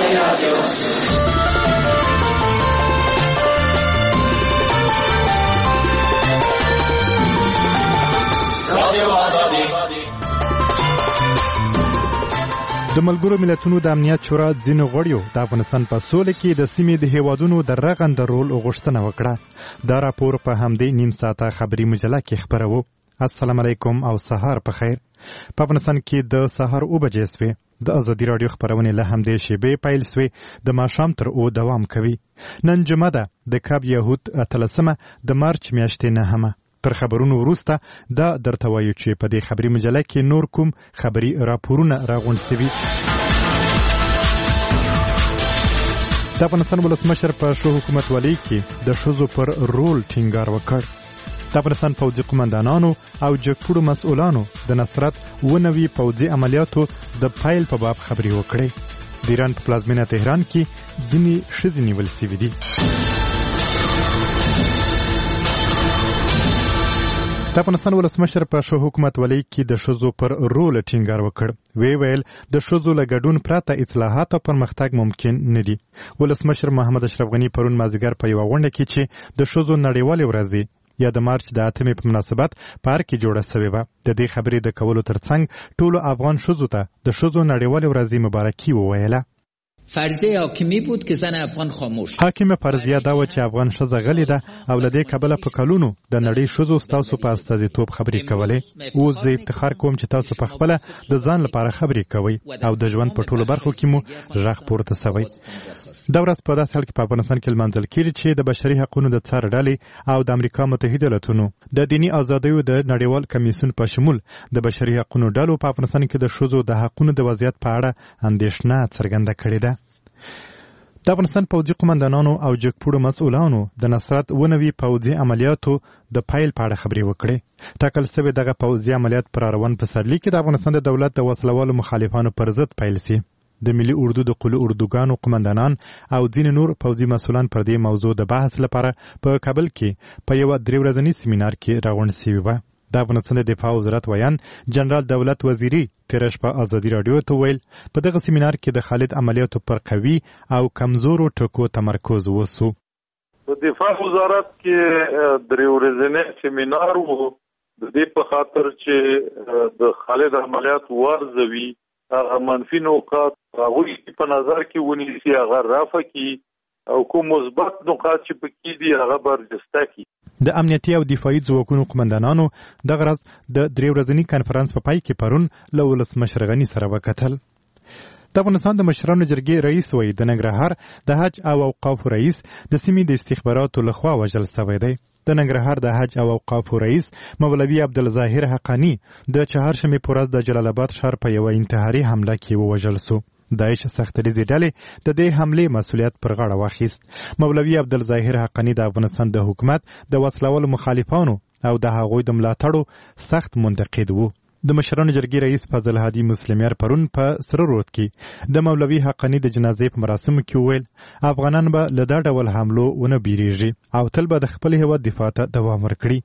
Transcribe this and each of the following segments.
رادیو د ملګرو ملتونو د امنیت شورا ځینو غړیو د افغانستان په سوله کې د سیمې د هیوادونو د رغنده رول غوښتنه وکړه. دا راپور په همدې نیم ساعته خبري مجله کې خپرو. السلام علیکم او سهار په خیر. په افغانستان کې د سهار 9 بجې سوې. د ازادي رادیو خبرونه له همدې شیبې پیل سوې د ماښام تر 9 دوام کوي. نن جمعه ده د کاب یهود 13 د مارچ میاشتې 9. تر خبرونو وروسته دا درته وایو چې په دې خبري مجله کې نور کوم خبري راپورونه راغونډ شوي. د افغانستان ولسمشر په شو حکومتولۍ کې د ښځو پر رول ټینګار وکړ. د افغانستان پوځي قومندانانو او جګپوړو مسؤلانو د نصرت ونوي پوځي عملیاتو د پیل په باب خبري وکړې. د ایران په پلازمینه تهران کې ځینې ښځې نیول سوي دي. د افغانستان ولسمشر په شو حکومتولۍ کې د ښځو پر رول ټینګار وکړ. ویل د ښځو له ګډون پرته اصلاحات او پرمختګ ممکن نه دي. ولسمشر محمد اشرف غني پرون مازدیګر په یوه غونډه کې چې د ښځو نړیوالې ورځې یا د مارچ د 8 په مناسبت پارک کې جوړه شوې وه. د دې خبرې د کولو ترڅنګ ټولو افغان ښځو ته د ښځو نړیوالې ورځې مبارکي وویله. فرضیه حاکمی بود که زن افغان خاموش. حاکم فرضیه دا و چې افغان ښځه غلې ده او له دې کبله په کلونو د نړۍ ښځو ستاسو په استازیتوب خبرې کولې. اوس زه افتخار کوم چې تاسو په خپله د ځان لپاره خبرې کوئ او د ژوند په ټولو برخو کې مو غږ پورته سوی. دا ورځ په داسې حال کې په افغانستان کې لمانځل کېږي چې د بشري حقونو د څار ډلې او د امریکا متحده ایالاتونو د دیني ازادیو د نړیوال کمیسیون په شمول د بشري حقونو ډلو په افغانستان کې د ښځو د حقونو د وضعیت په اړه اندېښنه څرګنده کړې ده. د افغانستان پوځي قومندانانو او جګپوړو مسؤلانو د نصرت ونوي پوځي عملیاتو د پیل په اړه خبرې وکړې. ټاکل شوی دغه پوځي عملیات پر روان پسرلي کې د افغانستان د دولت د وسلوالو مخالفانو پر ضد پیل شي. د ملي اردو د قلو اردوګانو قومندانان او ځینې نور پوځي مسؤلان پر دې موضوع د بحث لپاره په کابل کې په یوه 3 ورځني سیمینار کې راغونډ شوي وه. د افغانستان د دفاع وزارت ویان جنرال دولت وزیری تېره شپه ازادي راډیو ته ویل په دغه سیمینار کې د خالد عملیاتو پر قوي او کمزورو ټکو تمرکز وسو. په دفاع وزارت کې 3 ورځنی سیمینار وو د دې په خاطر چې د خالد عملیات ورزوي هغه منفي نقاط هغوی په نظر کې ونیسي، هغه رافع کړي او کوم مثبت نقاط چې پکې دي هغه برجسته کړي. د امنیتي او دفاعي ځواکونو قومندانانو دغه ورځ د 3 ورځني کنفرانس په پای کې پرون له ولسمشر غني سره وکتل. د افغانستان د مشرانو جرګې رئیس وایي د ننګرهار د حج او اوقافو رئیس د سیمې د استخباراتو لخوا وژل شوی دی. د ننګرهار د حج او اوقافو رئیس مولوي عبدالظاهر حقانی د چهارشنبې په ورځ د جلال آباد ښار په یوه انتحاري حمله کې ووژل شو. داعش سختریزې ډلې د دې حملې مسؤلیت پر غاړه واخیست. مولوي عبدالظاهر حقانی د افغانستان د حکومت د وسلوالو مخالفانو او د هغوی د ملاتړو سخت منتقد وو. د مشرانو جرګې رئیس فضل هادي مسلمیار پرون په سره رود کې د مولوي حقانی د جنازې په مراسمو کې وویل افغانان به له دا ډول حملو ونه بیریږي او تل به د خپل هیواد دفاع ته دوام ورکړي.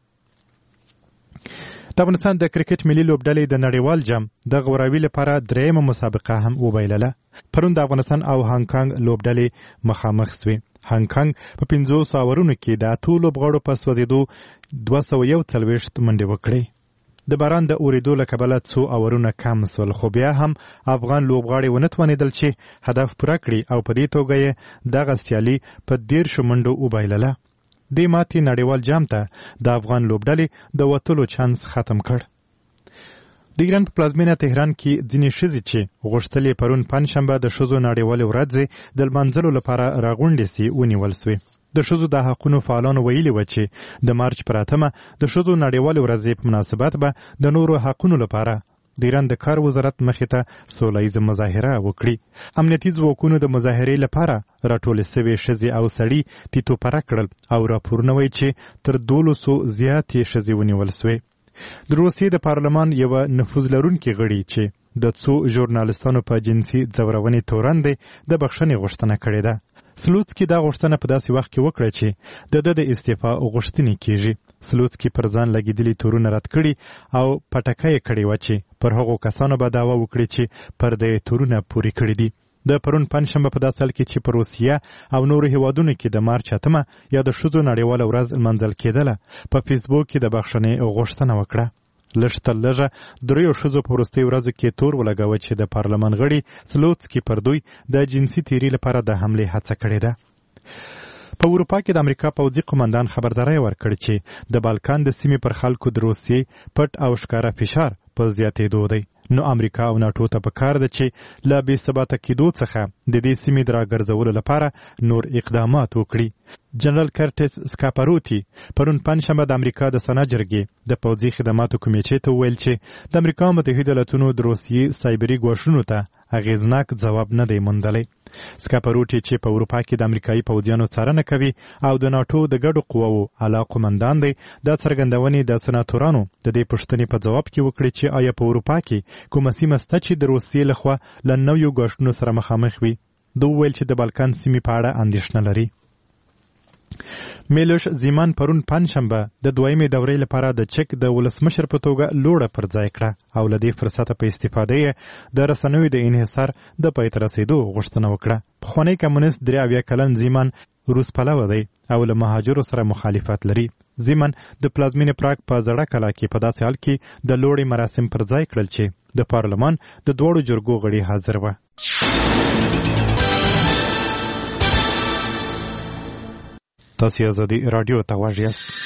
د افغانستان د کرکټ ملي لوبډلې د نړیوال جام د غوراوي لپاره 3مه مسابقه هم وبایلله. پرون د افغانستان او هانګ کانګ لوبډلې مخامخ شوې. هانګ کانګ په 500 اورونو کې د 8 لوبغاړو په سوځېدو 241 منډې وکړې. د باران د اورېدو له کبله څو اورونه کم سول، خو بیا هم افغان لوبغاړي ونه توانېدل چې هدف پوره کړي او په دې توګه یې دغه سیالي په 13 منډو وبایلله. دې ماتې نړیوال جام ته د افغان لوبډلې د وتلو چانس ختم کړ. د ایران په پلازمینه تهران کې ځینې ښځې چې غوښتلې پرون پنجشنبه د ښځو نړیوالې ورځې د لمانځلو لپاره راغونډې سي ونیول سوې. د ښځو د حقونو فعالانو ویلي و چې د مارچ پر 8 د ښځو نړیوالې ورځې په مناسبت به د نورو حقونو لپاره د ایران د کار وزارت مخې ته سوله ییزه مظاهره وکړي. امنیتي ځواکونو د مظاهرې لپاره راټولې شوې ښځې او سړي تیتو پره کړل او راپورونه وایي چې تر 200 زیاتې ښځې ونیول سوې. د روسیې د پارلمان یوه نفوذ لرونکي غړي چې د څو ژورنالستانو په جنسي ځورونې تورن دی د بخښنې غوښتنه کړې ده. سلوڅکي دا غوښتنه په داسې وخت کې وکړه چې د استعفا غوښتنې کېږي. سلوڅکي پر ځان لګېدلي تورونه رد کړي او پټکه یې کړې وه چې پر هغو کسانو به دعوه وکړي چې پر دې تورونه پورې کړي دي. د پرون پنځشنبه په داسې حال کې چې په روسیه او نورو هیوادونو کې د مارچ 8 یا د ښځو نړیواله ورځ لمانځل کېدله په فیسبوک کې د بخښنې غوښتنه وکړه لږ تر لږه دریو ښځو په وروستیو ورځو کې تور ولګاوه چې د پارلمان غړي سلوتسکي پر دوی د جنسي تیري لپاره د حملې هڅه کړې ده په اروپا کې د امریکا پوځي قومندان خبرداری ورکړ چې د بالکان د سیمې پر خلکو د روسیې پټ او ښکاره فشار په زیاتېدو دی نو امریکا او ناټو ته پکار ده چې له بې ثباته کېدو څخه د دې سیمې د راګرځولو لپاره نور اقدامات وکړي جنرال کرټس سکاپاروتی پرون پنځشنبه د امریکا د سنا جرګې د پوځي خدماتو کمیټې ته وویل چې د امریکا متحده ایالاتونو د روسیې سایبري ګواښونو ته اغیزناک ځواب نه دی موندلی سکاپاروتی چې په اروپا کې د امریکایي پوځیانو څارنه کوي او د ناټو د ګډو قواو اعلی قومندان دی د څرګندونې د سناتورانو د دې پوښتنې په ځواب کې وکړي چې آیا په اروپا کې کومه سیمه شته چې د روسیې لخوا له نویو ګواښونو سره مخامخ وي دوی وویل چې د بالکان سیمې په اړه اندېښنه لري میلوش زیمان پرون پنځشنبه د دویمې دورې لپاره د چک د ولسمشر په توګه لوړه پر ځای کړه او له دې فرصته په استفاده د رسنیو د انحصار د پای ته رسیدو غوښتنه وکړه پخوانی کمونیست 83 کلن زیمان روس پلوه دی او له مهاجرو سره مخالفت لري زیمان د پلازمینې پراګ په زړه کلا کې په داسې حال کې د لوړې مراسم پر ځای کړل چې د پارلمان د دوړو جرګو غړي حاضر وو تاسو آزادي رادیو ته غواړئ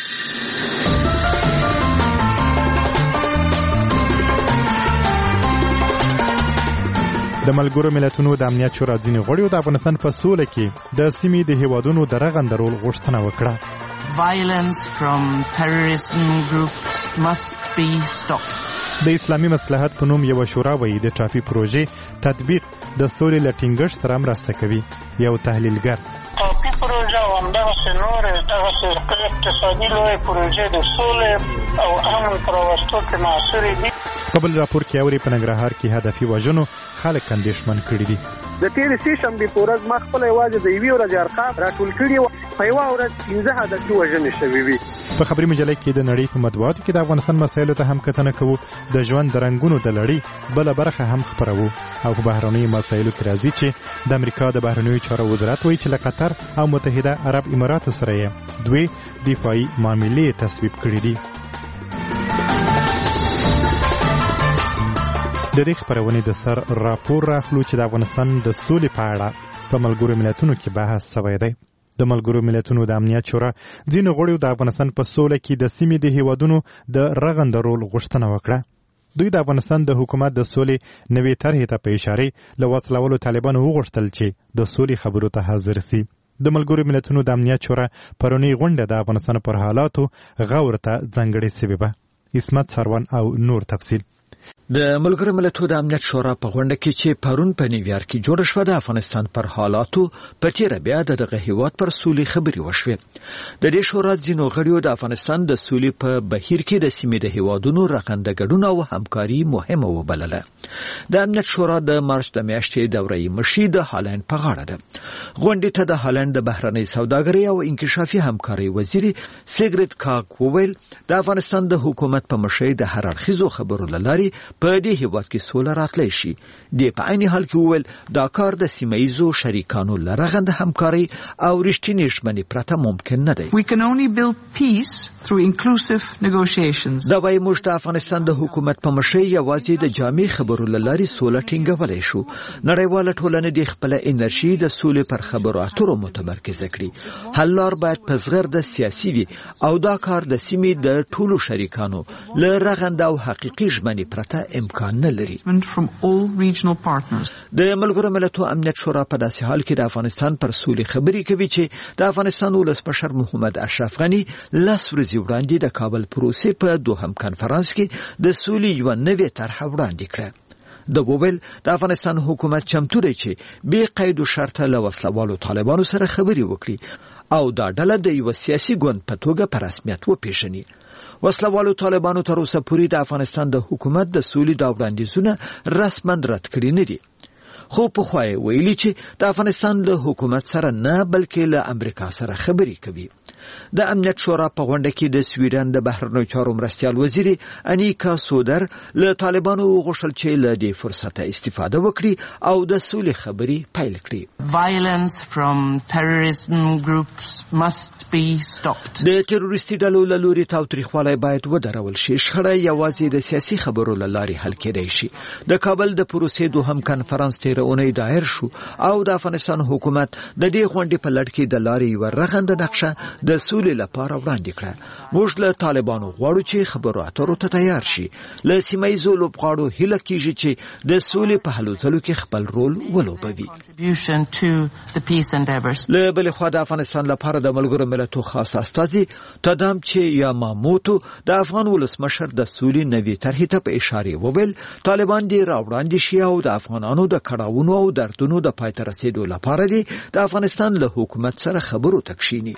د ملګرو ملتونو د امنیت شورا ځینې غړیو د افغانستان په سوله کې د سیمې د هیوادونو د رغندرول غوښتنه وکړه Violence from terrorism groups must be stopped. د اسلامي مصلحت په نوم یو شورا وایي د ټافي پروژې تطبیق د سولې لټینګښت سره مرسته کوي یو تحلیلګر ټاپي پروژه او همدغسې نورې دغسې اقتصادي لویې پروژې د سولې او امن په راوستو کې مؤثرې دي په بل راپور کې اوري په ننګرهار کې هدفي وژنو خلک اندېښمن کړي دي د تیرې سې شنبې په ورځ ما خپله یوازې د یوې ورځې ارقام راټول کړي وو په یوه ورځ 15 هدفي وژنې شوې وي په خبري مجله کې د نړۍ په مطبوعاتو کې د افغانستان مسایلو ته هم کتنه کوو د ژوند د رنګونو د لړۍ بله برخه هم خپروو او په بهرنیو مسایلو کې راځي چې د امریکا د بهرنیو چارو وزارت وایي چې له قطر او متحده عرب اماراتو سره یې دوی دفاعي معاملې تصویب کړي دي د دې خبرونې د سر راپور راخلو چې د افغانستان د سولې په اړه په ملګرو ملتونو کې بحث شوی دی د ملګرو ملتونو د امنیت شورا ځینو غړیو د افغانستان په سوله کې د سیمې د هیوادونو د رغندرول غوښتنه وکړه دوی د افغانستان د حکومت د سولې نوې طرحې ته په اشاره له وسلوالو طالبانو وغوښتل چې د سولې خبرو ته حاضر سي د ملګرو ملتونو د امنیت شورا پرونی غونډه د افغانستان پر حالاتو غور ته ځانګړې شوې وه اسمت سروان او نور تفصیل د ملګرو ملتونو د امنیت شورا په غونډه کې چې پرون په نیویارک کې جوړ شو د افغانستان پر حالاتو په تیر بیا دغه هیواد پر سولې خبري وشوه د دې شورا ځینو غړیو د افغانستان د سولې په بهیر کې د سیمې د هیوادونو رغندګډون او همکاري مهمه وبلله د امنیت شورا د مارچ د میاشتې دورې مشي د هالند په غاړه ده غونډې ته د هالند د بهرنۍ سوداګرۍ او انکشافي همکاري وزیر سیګریټ کاک وویل د افغانستان د حکومت په مشي د هر اړخیزو خبرو لاري په دې هیواد کې سوله راتلی شي د په عین حال کې وویل دا کار د سیمایزو شریکانو لرغند همکاري او رښتینې ژمنې پرته ممکن نه دی We can only build peace through inclusive negotiations. دا وايي موږ د افغانستان د حکومت په مشي یوازې د جامع خبرو لاري سوله ټینګولای شو نړیواله ټولنه د خپل انرژي د سولې پر خبرو اترو متمرکز کړي حل لار باید په زغر د سیاسي وي او دا کار د سیمې د ټولو شریکانو لرغند او حقيقي ژمنې پرته امکان نه لري From all regional partners. د ملګرو ملتونو امنیت شورا په داسې حال کې د افغانستان پر سولې خبري کوي چې د افغانستان ولسمشر محمد اشرف غنی لاس ورځې وړاندې د کابل پروسې په دوهم کنفرانس کې د سولې یو نوې طرح وړاندې کړه د وویل د افغانستان حکومت چمتو دی چې بې قید او شرط له وسلوالو طالبانو سره خبري وکړي او دا ډله د یو سیاسي ګوند په توګه په رسمیت وپیژني وسلوالو طالبانو تر اوسه پورې د افغانستان د حکومت د سولې د وړاندیزونه رسما رد کړي نه دي خو په خوای ویلي چې د افغانستان له حکومت سره نه بلکې له امریکا سره خبري کوي د امنیت شورا په غونډه کې د سویډن د بهرنیو چارو مرستیال وزیر انیکا سودر له طالبانو وغوښتل چې له دې فرصته استفاده وکړي او د سولې خبرې پیل کړي. Violence from terrorism groups must be stopped. د تروریستي ډلو له لوري تاوتریخوالی باید ودرول شي. شخړه یوازې د سیاسي خبرو له لارې حل کېدای شي. د کابل د پروسې دوهم کنفرانس تېره اونۍ دایر شو او د افغانستان حکومت د دې غونډې په لړ کې د لارې یوه رغنده نقشه د سولې لپاره وړاندې کړه. موږ له طالبانو غواړو چې خبرو اترو ته تیار شي. له سیمهییزو لوبغاړو هیله کیږي چې د سولې په هلو ځلو کې خپل رول ولوبوي. له بلې خوا د افغانستان لپاره د ملګرو ملتونو خاص استازي تدامچی یاماموتو د افغان ولسمشر د سولې نوې طرحې ته په اشاره وویل طالبان دې راوړاندې شي او د افغانانو د کړاوونو او دردونو د پای ته رسېدو لپاره دې د افغانستان له حکومت سره خبرو ته کښیني.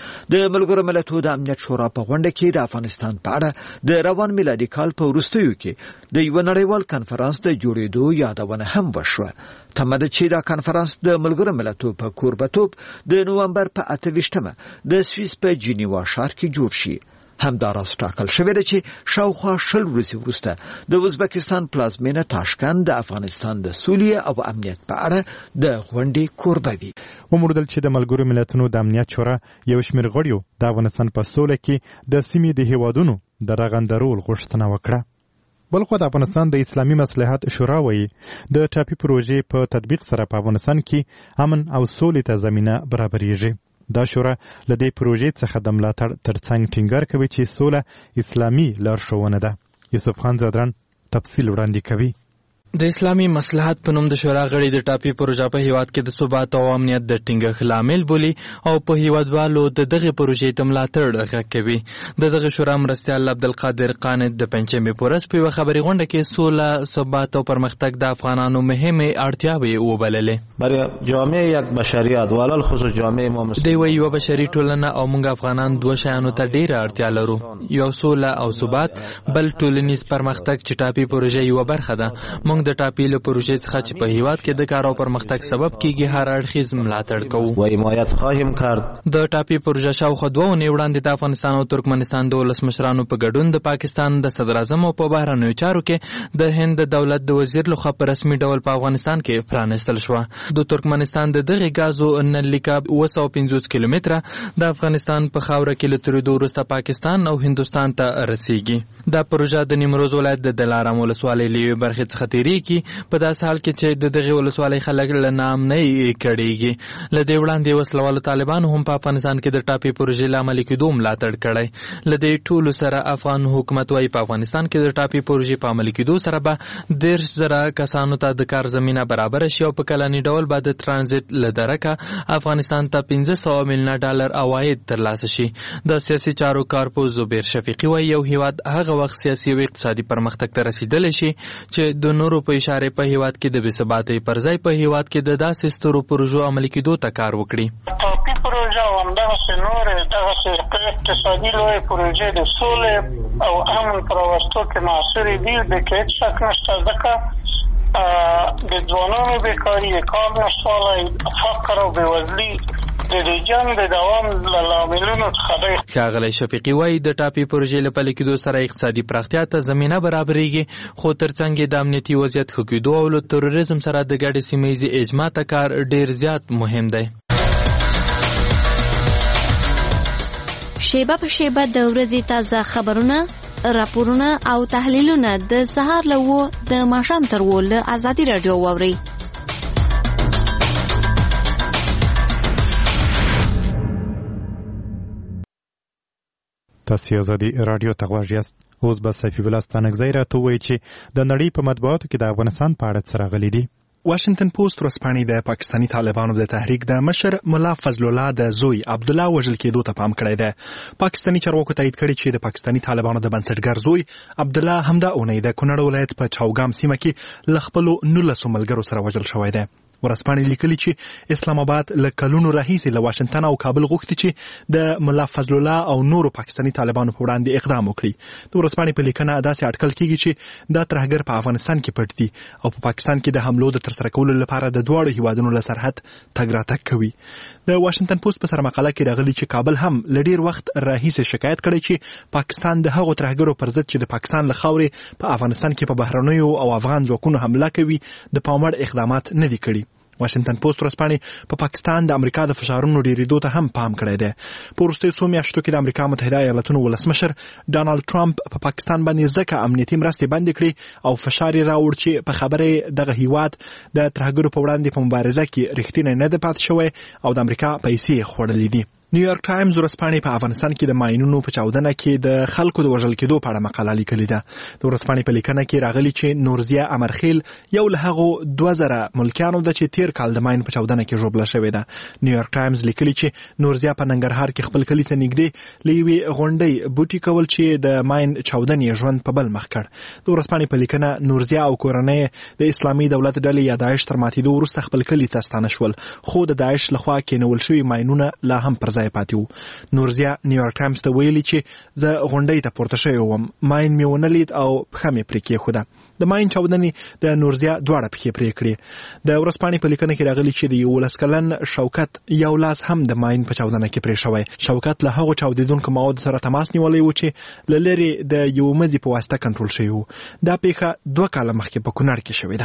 د ملګرو ملتونو د امنیت شورا په غونډه کې د افغانستان په اړه د روان میلادي کال په وروستیو کې د یو نړیوال کنفرانس د جوړېدو یادونه هم وشوه. تمه ده چې دا کنفرانس د ملګرو ملتونو په کوربتوب د نومبر په 28مه د سویس په جنیوا ښار کې جوړ شي. همداراز ټاکل شوې ده چې شاوخوا 10 ورځې وروسته د ازبکستان پلازمینه تاشکند د افغانستان د سولې او امنیت په اړه د غونډې کوربه وي. وموندل چې د ملګرو ملتونو د امنیت شورا یو شمېر غړیو د افغانستان په سوله کې د سیمې د هیوادونو د رغندرول غوښتنه وکړه. بلخو د افغانستان د اسلامي مصلحت شورا وایي د ټاپي پروژې په تطبیق سره په افغانستان کې امن او سولې ته زمینه برابرېږي. دا شورا له دې پروژې څخه د ملاتړ ترڅنګ ټینګار کوي چې سوله اسلامي لارښوونه ده. یوسف خان زادران تفصیل وړاندې کوي. د اسلامي مصلحت په نوم د شورا غړي د ټاپي پروژه په هیواد کې د ثبات او امنیت د ټینګښت لامل بولي او په هیوادوالو د دغه پروژې ته ملاتړ غږ کوي. دغه شورا مرستیال عبدالقادر قانت د پنجشنبې په ورځ په یوه خبري غونډه کې سوله، ثبات او پرمختګ د افغانانو مهمې اړتیاوې وبللې. برای جامعه یک بشریت ولل خصوص جامعه ما دوی وایي یوه بشري ټولنه او موږ افغانان دوه شیانو ته ډېره اړتیا لرو، یو سوله او ثبات، بل ټولنیز پرمختګ چې ټاپي پروژه یوه برخه ده. موږ د ټاپي له پروژې څخه چې په هیواد کې د کار او پرمختګ سبب کیږي هر اړخیز ملاتړ کوو و حمایت خواهیم کرد. د ټاپي پروژه شاوخوا 2 اونۍ وړاندې د افغانستان او ترکمنستان د ولسمشرانو په ګډون د پاکستان د صدر اعظم او په بهرنیو چارو کې د هند د دولت د وزیر لخوا په رسمي ډول په افغانستان کې پرانستل شوه. د ترکمنستان د دغه غازو نلیکا 250 کیلومتره د افغانستان په خاوره کې له تېرېدو وروسته پاکستان او هندوستان ته رسیږي. دا پروژه د نیمروز ولایت د دلارام ولسوالۍ له یوې برخې څخه تېرېږي. په داسې حال کې چې د دغې ولسوالۍ خلک له ناامنۍ کړېږي. له دې وړاندې وسلوالو طالبانو هم په افغانستان کې د ټاپي پروژې له عملي کېدو ملاتړ کړی. له دې ټولو سره افغان حکومت وایي په افغانستان کې د ټاپي پروژې په عملي کېدو سره به 10,000 کسانو ته د کار زمینه برابره شي او په کلني ډول به د ترانزیت له درکه افغانستان ته $500 میلیونه عواید ترلاسه شي. د سیاسي چارو کارپوه زبیر شفیقي وایي یو هیواد هغه وخت سیاسي او اقتصادي پرمختګ ته رسیدلی شي چې د نورو په اشاره په هیواد کې د بېثباتۍ پر ځای په هیواد کې د داسې سترو پروژو عملي کېدو ته کار وکړي. ټاپي پروژه او همدغسې نورې دغسې اقتصادي لویې پروژې د سولې او امن په راوستو کې مؤثرې دي. د کې هېڅ شک نشته، ځکه د ځوانانو بیکاري، کار نشتوالی، فقر او بېوزلي د دې جنګ د دوام له لاملونو څخه دی. ښاغلی شفیقي وایي د ټاپي پروژې له پلي کېدو سره اقتصادي پراختیا ته زمینه برابرېږي، خو ترڅنګ یې د امنیتي وضعیت ښه کېدو او له تروریزم سره د ګډې سیمهییزې اجماع ته کار ډېر زیات مهم دی. شیبه په شیبه د ورځې تازه خبرونه، راپورونه او تحلیلونه د سهار له 9 د ماښام تر 10 له ازادي راډیو واورئ. تاسو ازادي راډیو ته غواړئ یاست. اوس به سیفی الله ستانکزی راته ووایي چې د نړۍ په مطبوعاتو کې د افغانستان په اړه څه راغلي دي. واشنگټن پوسټ ورځپاڼې د پاکستاني طالبانو د تحریک د مشر ملا فضل الله د زوی عبدالله وژل کېدو ته پام کړی دی. پاکستاني چارواکو تایید کړي چې د پاکستاني طالبانو د بنسټګر زوی عبدالله همدا اونۍ د کونړ ولایت په چاوګام سیمه کې له خپلو 19 ملګرو سره وژل شوی دی. ورځپاڼې لیکلي چې اسلام آباد له کلونو راهیسې له واشنگټن او کابل غوښتي چې د ملا فضل الله او نورو پاکستاني طالبانو په وړاندې اقدام وکړي. د ورځپاڼې په لیکنه داسې اټکل کیږي چې دا ترهګر په افغانستان کې پټ دي او په پاکستان کې د حملو د ترسره کولو لپاره د دواړو هیوادونو له سرحد تګ راتګ کوي. د واشنگټن پوسټ په سرمقاله کې راغلي چې کابل هم له ډیر وخت راهیسې شکایت کړی چې پاکستان د هغو ترهګرو پر ضد چې د پاکستان له خاورې په افغانستان کې په بهرنیو او افغان ځواکونو حمله کوي د پاموړ اقدامات نه دي کړي. واشنگټن پوسټ ورځپاڼې په پاکستان د امریکا د فشارونو ډیریدو ته هم پام کړی دی. په وروستیو څو میاشتو کې د امریکا متحده ایالاتونو ولسمشر ډانالډ ټرمپ په پاکستان باندې ځکه امنیتي مرستې بندې کړې او فشار یې راوړ چې په خبره دغه هیواد د ترهګرو په وړاندې په مبارزه کې رښتینی نه دی پاتې شوی او د امریکا پیسې یې خوړلې دي. نیویارک ټایمز ورځپاڼې په افغانستان کې د ماینونو په چاودنه کې د خلکو د وژل کېدو په اړه مقاله لیکلې ده. د ورځپاڼې په لیکنه کې راغلي چې نورزیا امرخیل یو له هغو 2000 ملکیانو ده چې تیر کال د ماین په چاودنه کې ژوبله شوې ده. نیویارک ټایمز لیکلي چې نورزیا په ننګرهار کې خپل کلي ته نږدې له یوې غونډۍ بوټي کول چې د ماین چاودنې ژوند په بل مخ کړ. د ورځپاڼې په لیکنه نورزیا او کورنۍ د اسلامي دولت ډلې یا داعش تر ماتېدو وروسته خپل کلي ته ستانه شول، خو د داعش لخوا کېنول شوي ماینونه لا هم پر ځای پاتې وو. نورزیا نیویارک ټایمز ته ویلي چې زه غونډۍ ته پورته شوی وم، ماین مې ونه لید او پښه مې پرې کېښوده. د ماین چاودنې د نورزیا دواړه پښې پرې کړې. د ورځپاڼې په لیکنه کې راغلي چې د 11 کلن شوکت یو لاس هم د ماین په چاودنه کې پرې شوی. شوکت له هغو چاودېدونکو موادو سره تماس نیولی و چې له لرې د یو مزي په واسطه کنټرول شوی و. دا پیښه 2 کاله مخکې په کونړ کې شوې ده.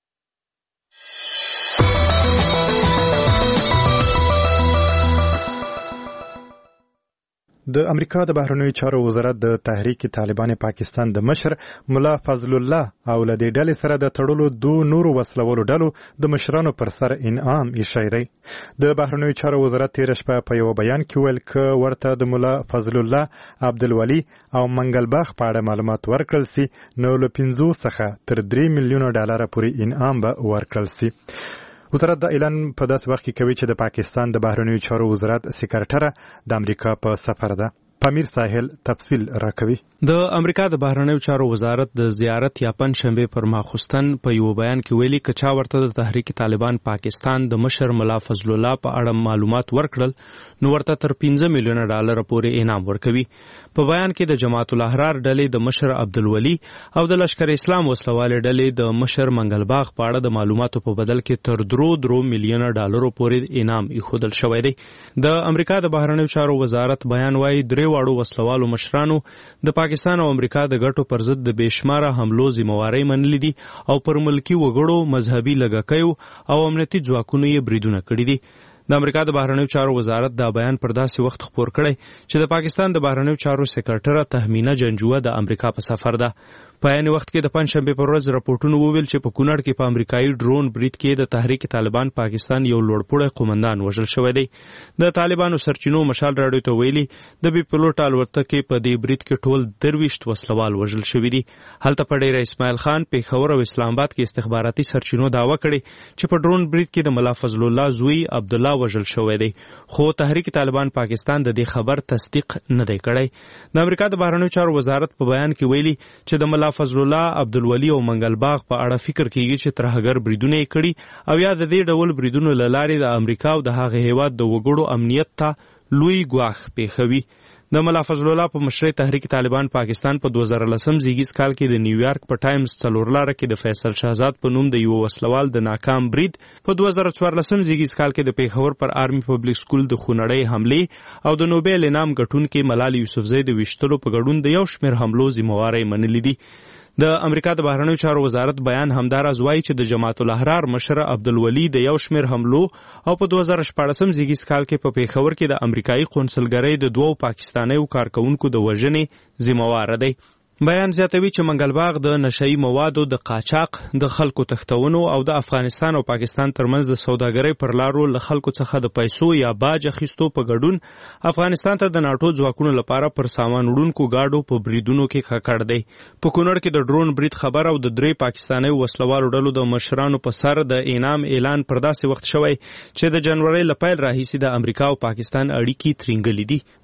د امریکا د بهرنیو چارو وزارت د تحریک طالبان پاکستان د مشر ملا فضل الله او له دې ډلې سره د تړلو 2 نورو وسلوالو ډلو د مشرانو پر سر انعام ایښی دی. د بهرنیو چارو وزارت تېره شپه په یو بیان کې ویل که ورته د ملا فضل الله عبدالولي او منګلباغ په اړه معلومات ورکړل سي نو له 5 څخه تر 3 میلیونه ډالره پورې انعام به ورکړل سي. وزارت دا اعلان په داسې وخت کې کوي چې د پاکستان د بهرنیو چارو وزارت سکرټره د امریکا په سفر ده. پامیر ساحل تفصیل راکوي. د امریکا د بهرنیو چارو وزارت د زیارت یا پنځشنبه پر ماخوستن په یو بیان کې ویلي که چا ورته د تحریک طالبان پاکستان د مشر ملا فضل الله په اړه معلومات ورکړل نو ورته تر 15 میلیونه ډالر پورې انعام ورکوي. په بیان کې د جماعت الاحرار ډلې د مشر عبدالولي او د لشکر اسلام وسلوالې ډلې د مشر منګلباغ په اړه د معلوماتو په بدل کې تر 3 میلیونه ډالر پورې انعام ایښودل شوی دی. د امریکا د بهرنیو چارو وزارت بیان وايي درې واړو وسلوالو مشرانو د پاکستان او امریکا د ګټو پر ضد د بېشماره حملو ذمہواري منلې دي او پر ملکی وګړو مذهبي لږکیو او امنیتي ځواکونو یې بریدونه کړي دي. د امریکا د بهرنیو چارو وزارت دا بیان پر داسې وخت خپور کړی چې د پاکستان د بهرنیو چارو سکرټره تهمینه جنجوه د امریکا په سفر ده. په عین وخت کې د پنځشنبې پر ورځ راپورټونه وویل چې په کونړ کې په امریکایي ډرون برید کې د تحریک طالبان پاکستان یو لوړپوړی قومندان وژل شوی دی. د طالبانو سرچینو مشال راډیو ته ویلي د بي پلوټ الوتکې په دې برید کې ټول 23 وسلوال وژل شوي دي. هلته په ډیره اسماعیل خان، پیښور او اسلام آباد کې استخباراتي سرچینو دعوه کړې چې په ډرون برید کې د ملا فضل الله زوی عبد الله وژل شوی دی، خو تحریک طالبان پاکستان د دې خبر تصدیق نه دی کړی. د امریکا د بهرنیو چارو وزارت په بیان کې ویلي چې د ملا فضل الله عبدالولي او منګلباغ په اړه فکر کیږي چې ترهګر بریدونه یې کړي او یا د دې ډول بریدونو له لارې د امریکا او د هغه هیواد د وګړو امنیت ته لوی ګواښ پیښوي. د ملا فضل الله په مشرۍ تحریک طالبان پاکستان په 2010 زیږیز کال کې د نیویارک په ټایمز څلورلاره کې د فیصل شهزاد په نوم د یو وسلوال د ناکام برید، په 2014 زیږیز کال کې د پیښور پر آرمي پبلک سکول د خونړۍ حملې او د نوبل انعام ګټونکي ملال یوسفزۍ د ویشتلو په ګډون د یو شمېر حملو ذمہواري منلې دي. د امریکا د بهرنیو چارو وزارت بیان همداراز وایي چې د جماعت الاحرار مشر عبدالولي د یو شمېر حملو او په 2014 زیږیز کال کې په پیښور کې د امریکایي قونسلګرۍ د 2 پاکستانیو کارکونکو د وژنې ذمہوار دی. بیان زیاتوي چې منګلباغ د نشئی موادو د قاچاق، د خلکو تښتونو او د افغانستان او پاکستان ترمنځ د سوداګرۍ پر لارو له خلکو څخه د پیسو یا باج اخیستو په ګډون افغانستان ته د ناټو ځواکونو لپاره پر سامان وړونکو گاډو په بریدونو کې ککړ دی. په کونړ کې د ډرون برید خبر او د 3 پاکستاني وسلوالو ډلو د مشرانو په سر د انعام اعلان پر داسې وخت شوی چې د جنوري له پیل راهیسې د امریکا او پاکستان اړیکې ترنګلې دي.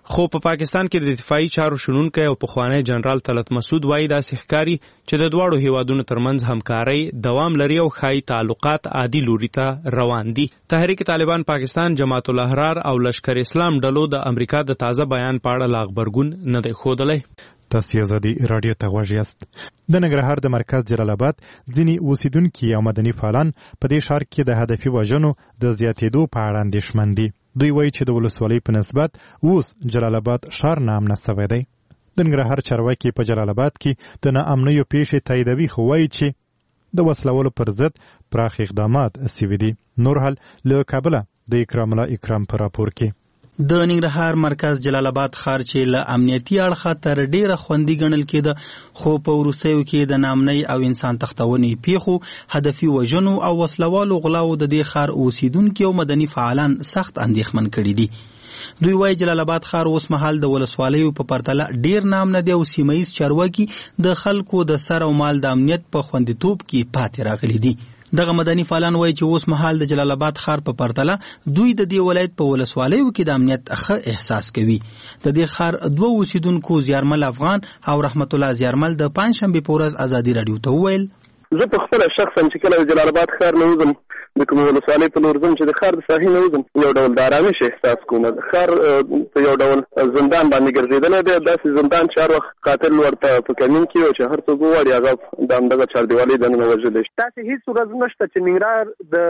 خو په پاکستان کې د دفاعي چارو شنونکی او پخوانی جنرال طلعت مسعود وایي داسې ښکاري چې د دواړو هیوادونو ترمنځ همکارۍ دوام لري او ښایي تعلقات عادي لوري ته روان دي. تحریک طالبان پاکستان، جماعت الاحرار او لشکر اسلام ډلو د امریکا د تازه بیان په اړه لا غبرګون نه دی ښودلی. تاسو ازادي رادیو ته غوږ یاست. د ننګرهار د مرکز جلال آباد ځینې اوسیدونکي او مدني فعالان په دې ښار کې د هدفي وژنو د زیاتېدو په اړه اندېښمن دي. دوی وایي چې د ولسوالۍ په نسبت اوس جلال آباد ښار ناامنه سوی دی. د ننګرهار چارواکي په جلال آباد کې د ناامنیو پیښې تاییدوي، خو وایي چې د وسلوالو پر ضد پراخ اقدامات سوي دي. نور حال له کابله د اکرام الله اکرام په راپور کې. د ننګرهار مرکز جلال آباد ښار چې له امنیتي اړخه تر ډیره خوندي ګڼل کېده، خو په وروستیو کې د ناامنۍ او انسان تښتونې پیښو، هدفي وژنو او وسلوالو غلاو د دې ښار اوسیدونکي او مدني فعالان سخت اندېښمن کړي دي. دوی وایي جلال آباد ښار اوس مهال د ولسوالیو په پرتله ډیر نامنه دی او سیمهیز چارواکي د خلکو د سر او مال د امنیت په خوندیتوب کې پاتې راغلي دي. دغه مدني فعالان وایي چې اوس مهال د جلال آباد ښار په پرتله دوی د دې ولایت په ولسوالیو کې د امنیت ښه احساس کوي. د دې ښار دوه اوسیدونکو زیارمل افغان او رحمت الله زیارمل د پنځشنبې په ورځ ازادي رادیو ته وویل: زه په خپل شخصا چې کله د جلال آباد ښار نه وځم، د کوم ولسوالۍ په لور ځم چې د ښار د ساحې نه وځم، یو ډول د ارامش احساس کوم. د ښار په یو ډول زندان باندې ګرځېدلی دی، داسې زندان چې هر وخت قاتل ورته په کمین کې و چې هر څوک وغواړي هغه د همدغه چاردیوالۍ دننه وژلی شي. داسې هېڅ ورځ نشته چې ننګرهار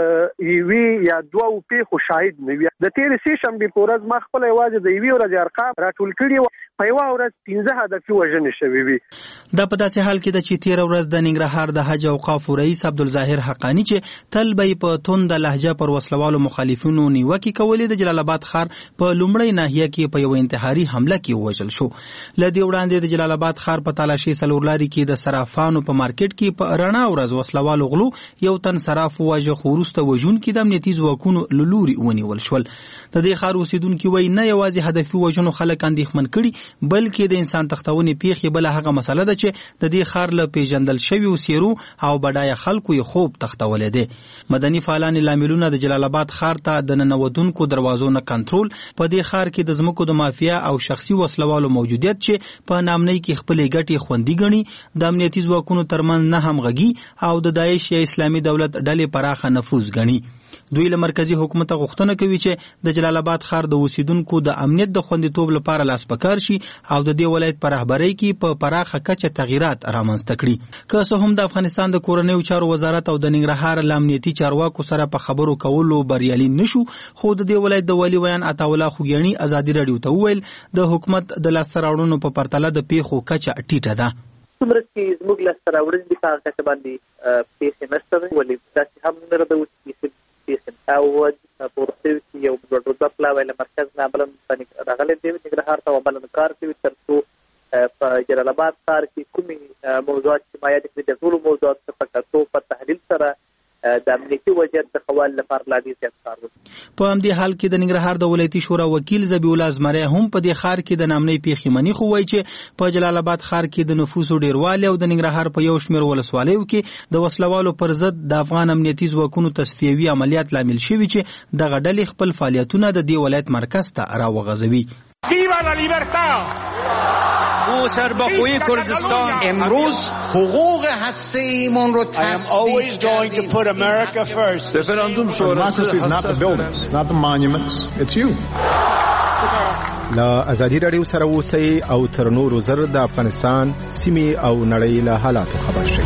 د یوې یا دوو پیښو شاهد نه وي. د تېرې سې شنبې په ورځ ما خپله یوازې د یوې ورځې ارقام راټول کړي وو، په یوه ورځ 15 هدفي وژنې شوې وي. دا په داسې حال کې ده چې تېره ورځ د ننګرهار د حج اوقافو رئیس عبدالظاهر حقانی چې تل به په تند لهجه پر وسلوالو مخالفینو نیوکې کولې، د جلال آباد ښار په لومړۍ ناحیه کې په یو انتحاري حمله کې ووژل شو. له دې وړاندې د جلال آباد ښار په تالاشۍ څلورلارې کې د صرافانو په مارکیټ کې په رڼا ورځ وسلوالو غلو یو تن صراف وواژه، خو وروسته وژونکي د امنیتي ځواکونو له لورې ونیول شول. د دې ښار اوسیدونکي وایي نه یوازې هدفي وژنو خلک اندېښمن کړي، بلکې د انسان تښتونې پیښې بله هغه مسله ده چې د دې ښار له پیژندل شویو څېرو او بډایه خلکو یې خوب تښتولی دی. مدني فعالان لاملونه د جلال آباد ښار ته د ننوتونکو دروازو نه کنټرول، په دې ښار کې د ځمکو د مافیا او شخصي وسلوالو موجودیت چې په نامنۍ کې خپلې ګټې خوندي ګڼي، د امنیتي ځواکونو ترمنځ نه همغږي او د داعش یا اسلامي دولت ډلې پراخه نفوذ ګڼي. دوی له مرکزی حکومت غوښتنه کوي چې د جلال آباد ښار د اوسیدونکو د امنیت د خوندیتوب لپاره لاس پکار شي او د دې ولایت په رهبرۍ کې په پراخه کچه تغییرات رامنځته کړي. که څه هم د افغانستان د کورنیو چارو وزارت او د ننګرهار له امنیتي چارواکو سره په خبرو کولو بریالي نشو، خو د دې ولایت د والي ویان عطاالله خوږیاڼي ازادي رادیو ته وویل د حکومت د لاسته راوړنو په پرتله د پیښو کچه ټیټه ده. څومره چې زموږ لاسته راوړنې دي په هغه کچه باندې پیښې نشته، ولې داسې هم نه ده چې او په وروستیو کې یو دوه پلاوی له مرکز نه عملاً راغلی دی ننګرهار ته عملاً کار کوي تر څو په جلال آباد ښار کې کومې موضوعات چې ما یاد کړي د ټولو موضوعاتو څخه په کتو په تحلیل سره د امنیتي وضعیت د ښه والي لپاره لا ډېر زیات کار وکړي. په همدې حال کې د ننګرهار د ولایتي شورا وکیل ذبیح الله زمری هم په دې ښار کې د نامنۍ پیښې مني، خو وایي چې په جلال آباد ښار کې د نفوسو ډیروالی او د ننګرهار په یو شمېر ولسوالیو کې د وسلوالو پر ضد د افغان امنیتي ځواکونو تصفیوي عملیات لامل شوي چې دغه ډلې خپل فعالیتونه د دې ولایت مرکز ته راوغځوي. ما سربخوی کردستان امروز حقوق هسته‌ایمون رو تثبیت کردیم. Referendum sonrası is not the buildings, it's not the monuments, it's you. لا ازادي رادیو سره اوسئ او تر نورو زر د افغانستان سیمې او نړۍ له حالاتو خبر شئ.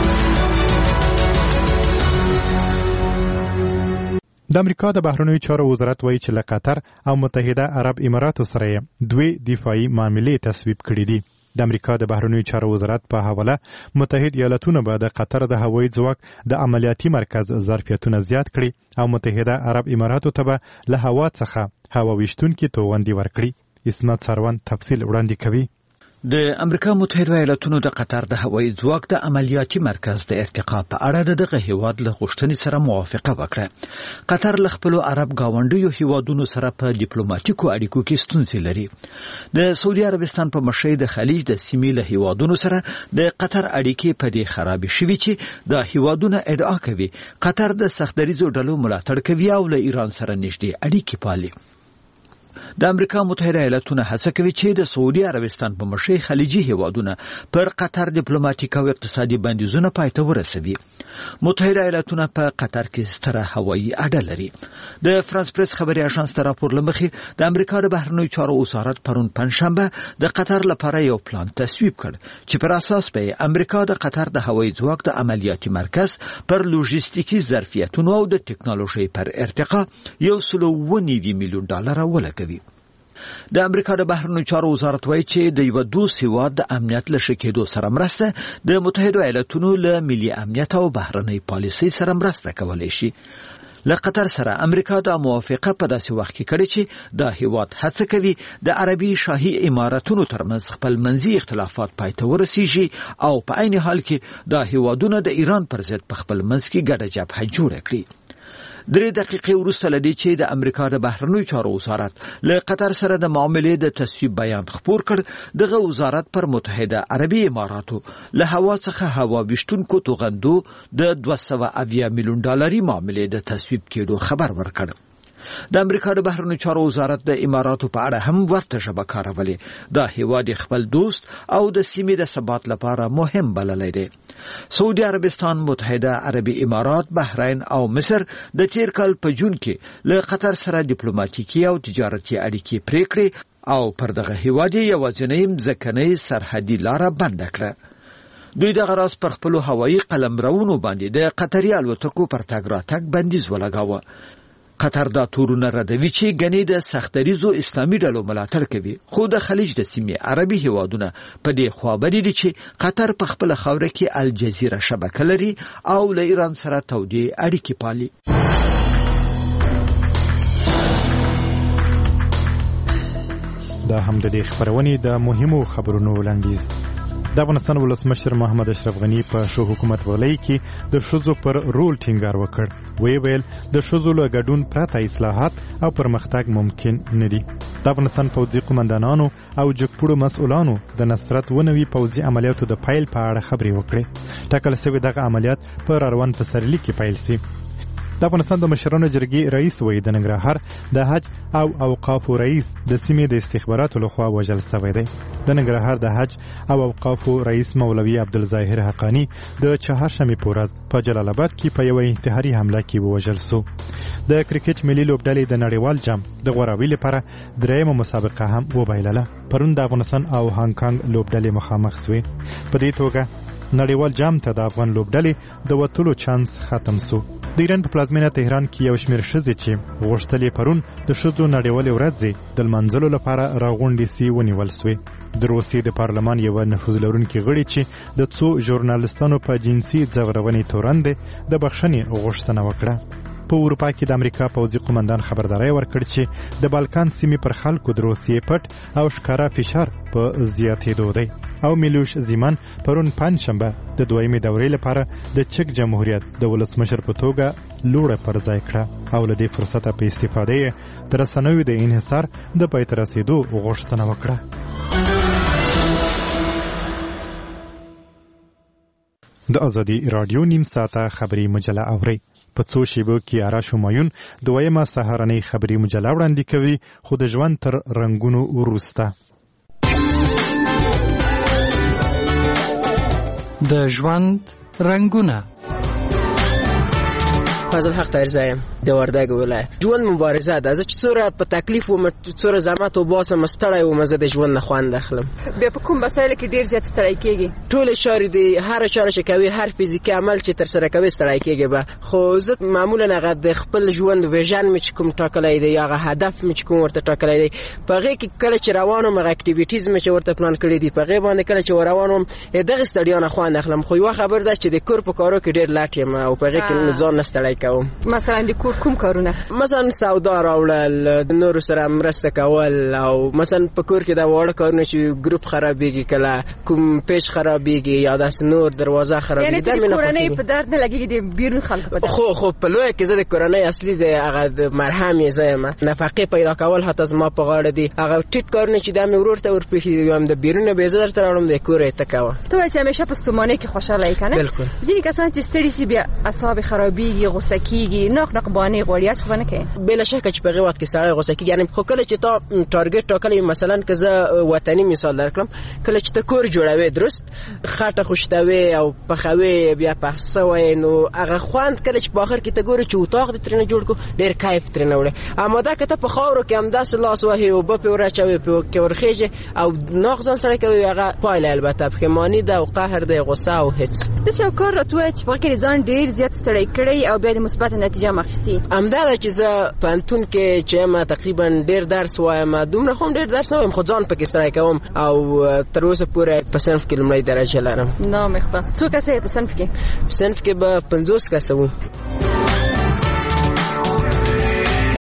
د امریکا د بهرنیو چارو وزارت وایي چې له قطر او متحده عرب اماراتو سره دوی دفاعي معاملې تصویب کړي دي. د امریکا د بهرنیو چارو وزارت په حواله متحد ایالتونه به د قطر د هوایي ځواک د عملیاتي مرکز ظرفیتونه زیات کړي او متحده عرب اماراتو ته به له هوا څخه هوا ویشتونکي توغندي ورکړي. اسمت سروان تفصیل وړاندې کوي. د امریکا متحده ایالاتونو د قطر د هوایي ځواک د عملیاتي مرکز د ارتقا په اړه دغه هیواد له غوښتنې سره موافقه وکړه. قطر له خپلو عرب گاونډیو هیوادونو سره په ډیپلوماټیکو اړیکو کې ستونزې لري. د سعودي عربستان په مشرۍ د خلیج د سیمې له هیوادونو سره د قطر اړیکې په دې خرابې شوي چې د هیوادونو ادعا کوي قطر د سختدریزو ډلو ملاتړ کوي او له ایران سره نږدې اړیکې پالي. د امریکا متحده ایالاتونه هڅه کوي چې د سعودي عربستان په مشرۍ خلیجي هیوادونه پر قطر ډیپلوماټیک او اقتصادي بندیزونه پای ته ورسوي. متحده ایالاتونه په قطر کې ستره هوایي اډه لري. د فرانس پریس خبري اژانس ته راپور لمخې د امریکا د بهرنیو چارو وزارت پرون پنځشنبه د قطر لپاره یو پلان تصویب کړ چې پر اساس به امریکا د قطر د هوایي ځواک د عملیاتي مرکز پر لوژیستیکي ظرفیتونو او د ټکنالوژي پر ارتقا $1.9 میلیون ولګوي. د امریکا د بهرنیو چارو وزارت وایي چې د یو دوست هیواد د امنیت له ښه کېدو سره مرسته د متحده ایالاتونو له ملي امنیت او بهرنۍ پالیسۍ سره مرسته کولی شي. له قطر سره امریکا د موافقه په داسې وخت کې کړې چې د هیواد هڅه کوي د عربي شاهي اماراتونو ترمنځ خپل منځي اختلافات پای ته ورسیږي او په عین حال کې د هیوادونو د ایران پر ضد په خپل منځ کې ګډه جبهه جوړه کړي. 3 دقیقې وروسته لدی چې د امریکا د بهرنیو چارو وزارت له قطر سره د معاملې د تصویب بیان خپور کړ، دغه وزارت پر متحده عربي اماراتو له هوا څخه هوا وشتونکو توغندو د $270 میلیون معاملې د تصویب کېدو خبر ورکړ. د امریکا د بهرنیو چارو وزارت د اماراتو په اړه هم ورته ژبه کارولې. دا هیواد خپل دوست او د سیمې د ثبات لپاره مهم بللی دی. سعودي عربستان، متحده عربي امارات، بحرین او مصر د تیر کال په جون کې له قطر سره ډیپلوماټیکي او تجارتي اړیکې پرې کړې او پر دغه هیواد یوازینۍ ځمکنۍ سرحدي لاره بند کړه. دوی دغه راز پر خپلو هوایي قلمرونو باندې د قطري الوتکو پر تګ راتګ بندیز ولګاوه. قطر دا تورونه ردوي چې ګنې د سختریزو اسلامي ډلو ملاتړ کوي، خو د خلیج د سیمې عربي هیوادونه په دې خبرې دي چې قطر په خپل خاوره کې الجزیره شبکه لري او له ایران سره تودې اړیکې پالي. دا هم د دې خبرونې د مهمو خبرونو لنډیز. د افغانستان ولسمشر محمد اشرف غنی په شو حکومت ولای کې د ښځو پر رول ټینګار وکړ. ویل د ښځو له ګډون پرته اصلاحات او پرمختګ ممکن نه دي. د افغانستان پوځي قومندانانو او جګپوړو مسؤلانو د نصرت ونوي پوځي عملیاتو د پیل په اړه خبرې وکړې. ټاکل شوی دغه عملیات په روان پسرلي کې پیل شي. د افغانستان د مشرانو جرګې رئیس وایي د ننګرهار د حج او اوقافو رئیس د سیمې د استخباراتو لخوا وژل شوی دی. د ننګرهار د حج او اوقافو رئیس مولوي عبدالظاهر حقانی د چهارشنبې په ورځ په جلال آباد کې په یوه انتحاري حمله کې ووژل شو. د کرکټ ملي لوبډلې د نړیوال جام د غوراوي لپاره درېیمه مسابقه هم وبایلله. پرون د افغانستان او هانګ کانګ لوبډلې مخامخ شوې. په دې توګه نړیوال جام ته د افغان لوبډلې د وتلو چانس ختم شو. د ایران په پلازمینه تهران کې یو شمېر ښځې چې غوښتلې پرون د ښځو نړیوالې ورځې د لمانځلو لپاره راغونډې سي ونیول شوې. د روسیې د پارلمان یوه نفوذ لرونکي غړي چې د څو ژورنالستانو په جنسي ځورونې تورن دی د بخښنې غوښتنه وکړه. په اروپا کې د امریکا پوځي قومندان خبرداری ورکړ چې د بالکان سیمې پر خلکو د روسیې پټ او ښکاره فشار په زیاتېدو دی. او میلوش زیمن پرون پنجشنبه د دویمې دورې لپاره د چک جمهوریت د ولسمشر په توګه لوړه پر ځای کړه او له دې فرصته په استفاده د رسنیو د انحصار د پای ته رسېدو غوښتنه وکړه. د ازادي رادیو نیم ساعته خبري مجله اوري. په څو شیبو کې آراش همایون دویمه سهارنۍ خبري مجله وړاندې کوي، خو د ژوند تر رنگونو وروسته. د ژوند رنگونه. فضل حق طاهرزایم د وردګ ولایت. ژوند مبارزه ده. زه چې څوره په تکلیف وم، څوره زحمت وباسم، ستړی وم، زه د ژوند نه خوند اخلم. بیا په کوم مسایلو کې ډیر زیات ستړی کېږي؟ ټولې چارې دي، هر چاره چې کوي، هر فزیکي عمل چې تر سره کوي ستړی کېږي به. خو زه معمولا هغه د خپل ژوند ویژن مې چې کوم ټاکلی دی، هغه هدف مې چې کوم ورته ټاکلی دی، په هغې کې کله چې روان وم، هغه اکټیویټیز مې چې ورته پلان کړي دي، په هغې باندې کله چې روان وم دغې ستړیا نه خوند اخلم. خو یوه خبر ده چې د کور په کارو کې ډېر لټ یم او په هغې کې ځان نه ستړی کوم. مثلا د کور کوم کارونه؟ مثلا سودا راوړل، د نورو سره مرسته کول، او مثلا په کور کې د واړه کارونه چې ګروپ خرابېږي، کله کوم پیج خرابېږي یا داسې نور دروازه خرابېږي. یعنې د کورنۍ په درد نه لګېږي، د بیرون خلکو په درد. خو په لویه کې زه د کورنۍ اصلي د هغه د مرهم یې زه یم. نفقې پیدا کول حتی زما په غاړه دي. هغه ټیټ کارونه چې دا مې ورور ته ورپېښي یم، د بیرونه به یې زه درته راوړم، د کور یې ته کوه. ته وایې چې همیشه په ستومانۍ کې خوشحاله یې که نه؟ بلکل. ځینې کسان چې ستړي شي بیا اعصاب خرابېږي، غوسه کېږي، ناق بانه غوړیا څه نه کوي بلا شک چې په هغه وخت کې سړی غوسه کیږي یعنی خو کله چې تا ټارګټ ټاکلی مثلا که زه وطني مثال درکړم کله چې ته کور جوړوي درست خاطه خوشتوي او پخوي بیا پخسوي نو هغه خوند کله چې په اخر کې ته ګوري چې اتاق دې ترنه جوړ کو ډېر کیف ترنه وړي اما دا که ته په خاورو کې هم داس لاس وهي او په ورچوي په کې ورخېږي او ناغزان سره کوي هغه پایله البته پښیمانی ده او قهر ده غوسه او هیڅ د یو کار راتوي چې په کې ځان ډېر زیات ستړی کړی او بیا د مثبت نتیجه مخستي همدا چې زه پانتون کې چې ما تقریبا ډېر درس وایم دومره خو ډېر درس نه وایم خو ځان پکې ستړی کوم او تر اوسه پورې په صنف کې لومړی درجه لرم نامخته څو کسه په صنف کې به 50 کسه وو